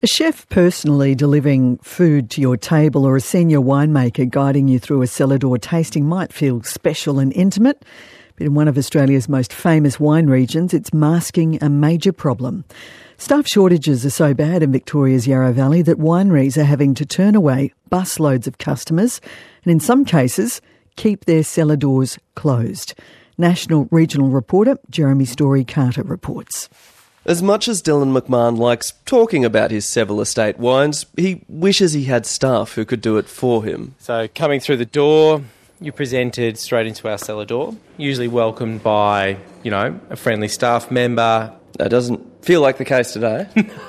A chef personally delivering food to your table or a senior winemaker guiding you through a cellar door tasting might feel special and intimate, but in one of Australia's most famous wine regions, it's masking a major problem. Staff shortages are so bad in Victoria's Yarra Valley that wineries are having to turn away busloads of customers and in some cases keep their cellar doors closed. National Regional Reporter Jeremy Story-Carter reports. As much as Dylan McMahon likes talking about his Seville Estate wines, he wishes he had staff who could do it for him. So coming through the door, you're presented straight into our cellar door, usually welcomed by, a friendly staff member. That doesn't feel like the case today.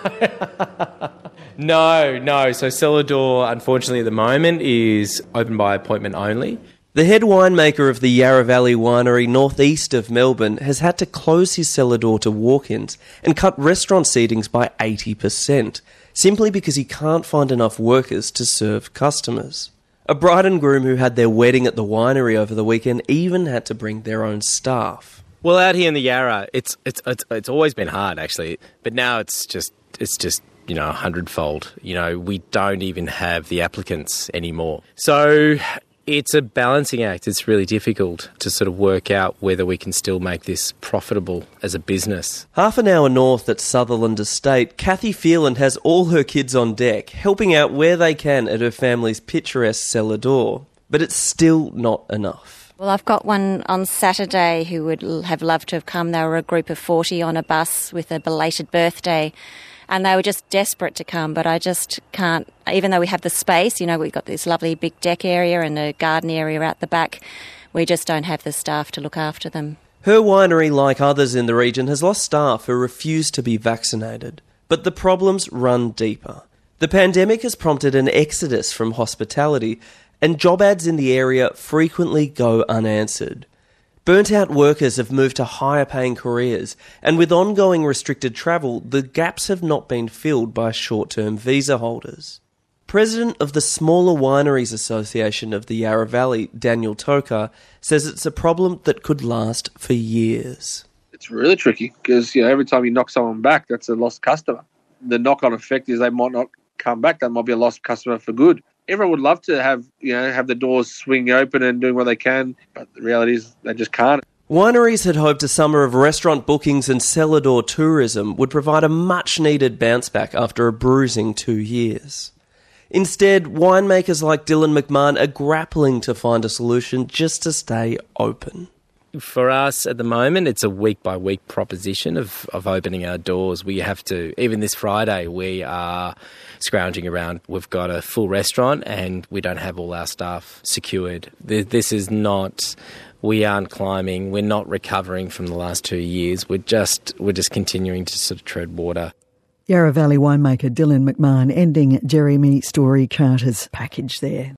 No. So cellar door, unfortunately at the moment, is open by appointment only. The head winemaker of the Yarra Valley Winery northeast of Melbourne has had to close his cellar door to walk-ins and cut restaurant seatings by 80%, simply because he can't find enough workers to serve customers. A bride and groom who had their wedding at the winery over the weekend even had to bring their own staff. Well, out here in the Yarra, it's always been hard actually, but now it's just 100-fold. We don't even have the applicants anymore. So it's a balancing act. It's really difficult to sort of work out whether we can still make this profitable as a business. Half an hour north at Sutherland Estate, Kathy Phelan has all her kids on deck, helping out where they can at her family's picturesque cellar door. But it's still not enough. Well, I've got one on Saturday who would have loved to have come. They were a group of 40 on a bus with a belated birthday. And they were just desperate to come, but I just can't, even though we have the space, we've got this lovely big deck area and a garden area out the back, we just don't have the staff to look after them. Her winery, like others in the region, has lost staff who refuse to be vaccinated. But the problems run deeper. The pandemic has prompted an exodus from hospitality, and job ads in the area frequently go unanswered. Burnt-out workers have moved to higher-paying careers, and with ongoing restricted travel, the gaps have not been filled by short-term visa holders. President of the Smaller Wineries Association of the Yarra Valley, Daniel Tokar, says it's a problem that could last for years. It's really tricky because every time you knock someone back, that's a lost customer. The knock-on effect is they might not come back. That might be a lost customer for good. Everyone would love to have the doors swing open and doing what they can, but the reality is they just can't. Wineries had hoped a summer of restaurant bookings and cellar door tourism would provide a much-needed bounce back after a bruising 2 years. Instead, winemakers like Dylan McMahon are grappling to find a solution just to stay open. For us at the moment, it's a week-by-week proposition of opening our doors. We have to, even this Friday, we are scrounging around. We've got a full restaurant and we don't have all our staff secured. This is not, we aren't climbing, we're not recovering from the last 2 years. We're just continuing to sort of tread water. Yarra Valley winemaker Dylan McMahon ending Jeremy Story-Carter's package there.